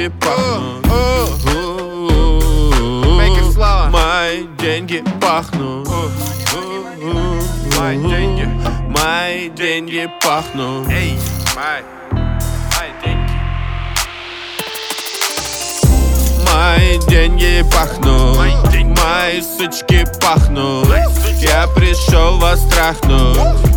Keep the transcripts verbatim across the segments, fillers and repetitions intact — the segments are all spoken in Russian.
деньги пахнут. Мои деньги пахнут. Мои деньги. Мои деньги пахнут. Эй, мои, мои деньги. Мои деньги пахнут. Мои деньги. Мои сучки пахнут. Мои сучки. Я пришел вас трахнуть.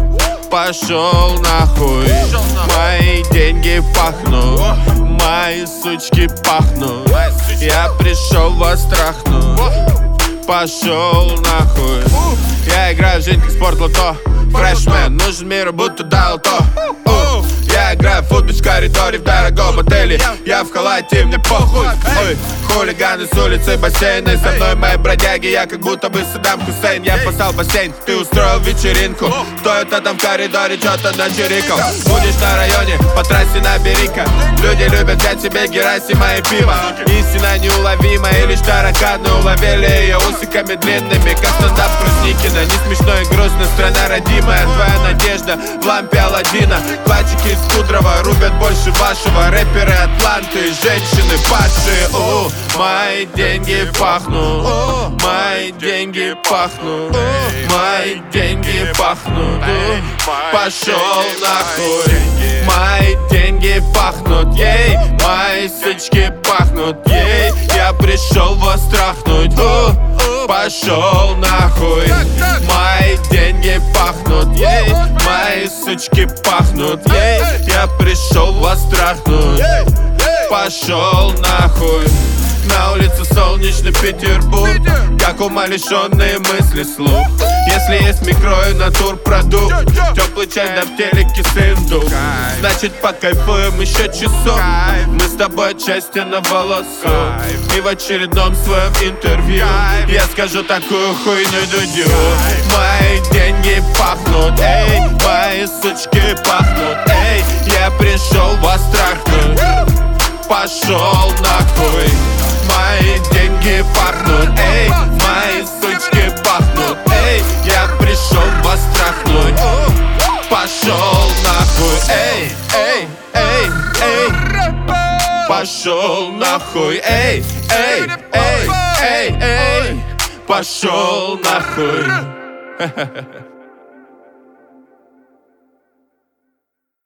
Пошел нахуй. Мои деньги пахнут. Мои сучки пахнут. Мои сучки. Я пришел вас трахнуть. Пошел нахуй. Я играю в жизнь как спортлото. Фрешмен, нужен миру, будто дал то. Я играю в футбол в коридоре в дорогом отеле. Я в халате, мне похуй. Ой, хулиганы с улицы бассейна. Со мной мои бродяги, я как будто бы Саддам Хусейн. Я спасал бассейн, ты устроил вечеринку. Кто это там в коридоре, что-то начирикал? Будешь на районе, по трассе набери-ка. Люди любят взять себе Герасима и пиво. Истина неуловима, и лишь тараканы уловили ее усиками длинными, как стендап Крусникина. Не смешно и грустно, страна родимая. Твоя надежда в лампе Аладдина. Платчики из Кудрова рубят больше вашего. Рэперы Атланты, женщины падшие. О, мои деньги пахнут. Мои деньги пахнут. Мои деньги пахнут. Пошел нахуй. Мои деньги пахнут. Ей, мои сучки пахнут. Ей, я пришел вас трахнуть. Пошел нахуй. Мои деньги пахнут. Ей, мои сучки пахнут. Ей, я пришел вас трахнуть. Пошел нахуй. На улице солнечный Петербург. Как умалишенные мысли слух. Если есть микро и натурпродукт, теплый чай да в телеке сындук. Значит покайфуем еще часок. Мы с тобой отчасти на волосок. И в очередном своем интервью я скажу такую хуйню дудю. Мои деньги пахнут. Эй, мои сучки пахнут. Эй, я пришел вас трахнуть. Пошел нахуй. Мои деньги пахнут. Эй, мои сучки пахнут. Эй, я пришел вас трахнуть. Пошел нахуй. Эй, эй, эй, эй. Пошел нахуй. Эй, эй, эй, эй, эй. Пошел нахуй.